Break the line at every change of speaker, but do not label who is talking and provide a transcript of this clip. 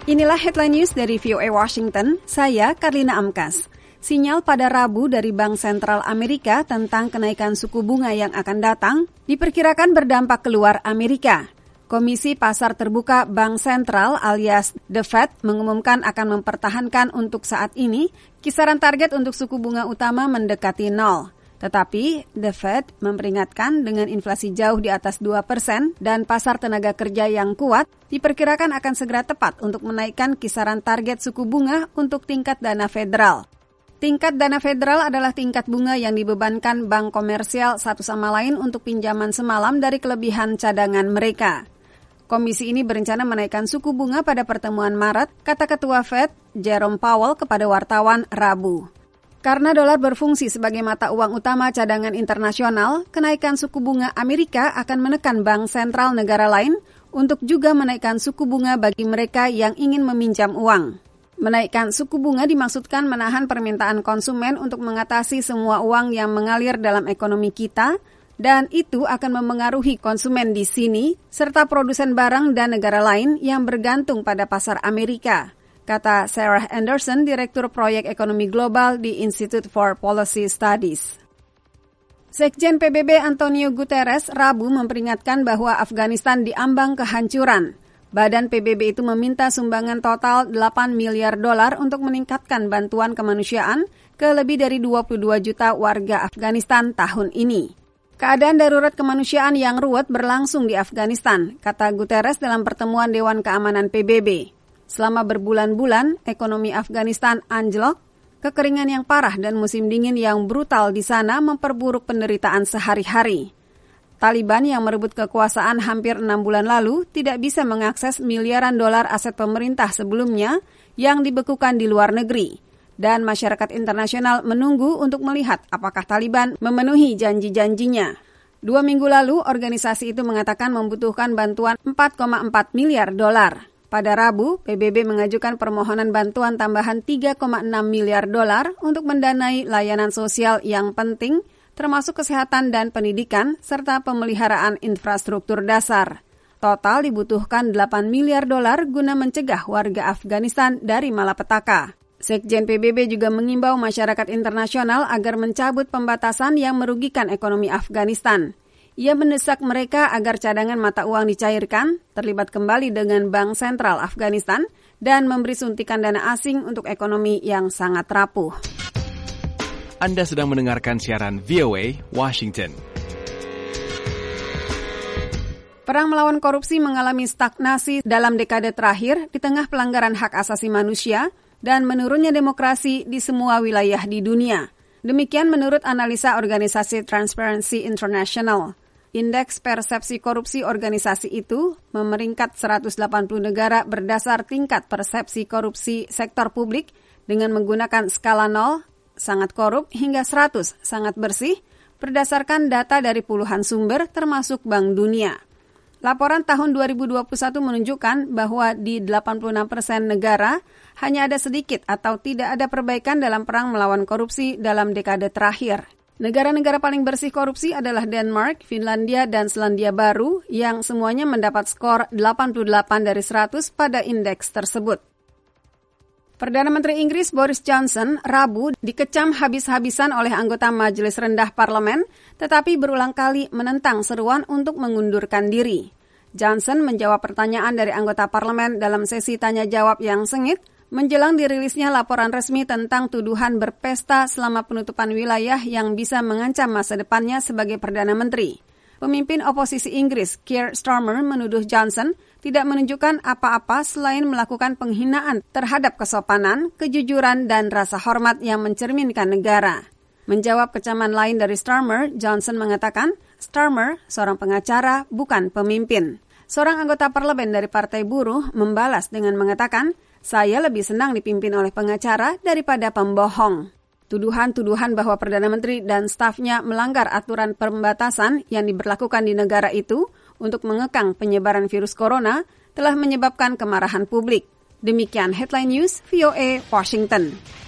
Inilah headline news dari VOA Washington, saya Karlina Amkas. Sinyal pada Rabu dari Bank Sentral Amerika tentang kenaikan suku bunga yang akan datang diperkirakan berdampak keluar Amerika. Komisi Pasar Terbuka Bank Sentral alias The Fed mengumumkan akan mempertahankan untuk saat ini kisaran target untuk suku bunga utama mendekati 0. Tetapi The Fed memperingatkan dengan inflasi jauh di atas 2% dan pasar tenaga kerja yang kuat, diperkirakan akan segera tepat untuk menaikkan kisaran target suku bunga untuk tingkat dana federal. Tingkat dana federal adalah tingkat bunga yang dibebankan bank komersial satu sama lain untuk pinjaman semalam dari kelebihan cadangan mereka. Komisi ini berencana menaikkan suku bunga pada pertemuan Maret, kata Ketua Fed, Jerome Powell kepada wartawan Rabu. Karena dolar berfungsi sebagai mata uang utama cadangan internasional, kenaikan suku bunga Amerika akan menekan bank sentral negara lain untuk juga menaikkan suku bunga bagi mereka yang ingin meminjam uang. Menaikkan suku bunga dimaksudkan menahan permintaan konsumen untuk mengatasi semua uang yang mengalir dalam ekonomi kita, dan itu akan memengaruhi konsumen di sini, serta produsen barang dan negara lain yang bergantung pada pasar Amerika, kata Sarah Anderson, Direktur Proyek Ekonomi Global di Institute for Policy Studies. Sekjen PBB Antonio Guterres Rabu memperingatkan bahwa Afghanistan diambang kehancuran. Badan PBB itu meminta sumbangan total $8 miliar untuk meningkatkan bantuan kemanusiaan ke lebih dari 22 juta warga Afghanistan tahun ini. Keadaan darurat kemanusiaan yang ruwet berlangsung di Afghanistan, kata Guterres dalam pertemuan Dewan Keamanan PBB. Selama berbulan-bulan, ekonomi Afghanistan anjlok, kekeringan yang parah dan musim dingin yang brutal di sana memperburuk penderitaan sehari-hari. Taliban yang merebut kekuasaan hampir 6 bulan lalu tidak bisa mengakses miliaran dolar aset pemerintah sebelumnya yang dibekukan di luar negeri. Dan masyarakat internasional menunggu untuk melihat apakah Taliban memenuhi janji-janjinya. 2 minggu lalu, organisasi itu mengatakan membutuhkan bantuan $4,4 miliar. Pada Rabu, PBB mengajukan permohonan bantuan tambahan $3,6 miliar untuk mendanai layanan sosial yang penting, termasuk kesehatan dan pendidikan, serta pemeliharaan infrastruktur dasar. Total dibutuhkan $8 miliar guna mencegah warga Afghanistan dari malapetaka. Sekjen PBB juga mengimbau masyarakat internasional agar mencabut pembatasan yang merugikan ekonomi Afghanistan. Ia mendesak mereka agar cadangan mata uang dicairkan, terlibat kembali dengan Bank Sentral Afghanistan, dan memberi suntikan dana asing untuk ekonomi yang sangat rapuh.
Anda sedang mendengarkan siaran VOA Washington.
Perang melawan korupsi mengalami stagnasi dalam dekade terakhir di tengah pelanggaran hak asasi manusia dan menurunnya demokrasi di semua wilayah di dunia. Demikian menurut analisa organisasi Transparency International. Indeks persepsi korupsi organisasi itu memeringkat 180 negara berdasar tingkat persepsi korupsi sektor publik dengan menggunakan skala 0, sangat korup, hingga 100, sangat bersih, berdasarkan data dari puluhan sumber termasuk Bank Dunia. Laporan tahun 2021 menunjukkan bahwa di 86% negara hanya ada sedikit atau tidak ada perbaikan dalam perang melawan korupsi dalam dekade terakhir. Negara-negara paling bersih korupsi adalah Denmark, Finlandia, dan Selandia Baru yang semuanya mendapat skor 88 dari 100 pada indeks tersebut. Perdana Menteri Inggris Boris Johnson Rabu dikecam habis-habisan oleh anggota Majelis Rendah Parlemen, tetapi berulang kali menentang seruan untuk mengundurkan diri. Johnson menjawab pertanyaan dari anggota parlemen dalam sesi tanya-jawab yang sengit, menjelang dirilisnya laporan resmi tentang tuduhan berpesta selama penutupan wilayah yang bisa mengancam masa depannya sebagai Perdana Menteri. Pemimpin oposisi Inggris, Keir Starmer, menuduh Johnson tidak menunjukkan apa-apa selain melakukan penghinaan terhadap kesopanan, kejujuran, dan rasa hormat yang mencerminkan negara. Menjawab kecaman lain dari Starmer, Johnson mengatakan, Starmer, seorang pengacara, bukan pemimpin. Seorang anggota parlemen dari Partai Buruh membalas dengan mengatakan, saya lebih senang dipimpin oleh pengacara daripada pembohong. Tuduhan-tuduhan bahwa Perdana Menteri dan stafnya melanggar aturan pembatasan yang diberlakukan di negara itu untuk mengekang penyebaran virus corona telah menyebabkan kemarahan publik. Demikian Headline News VOA Washington.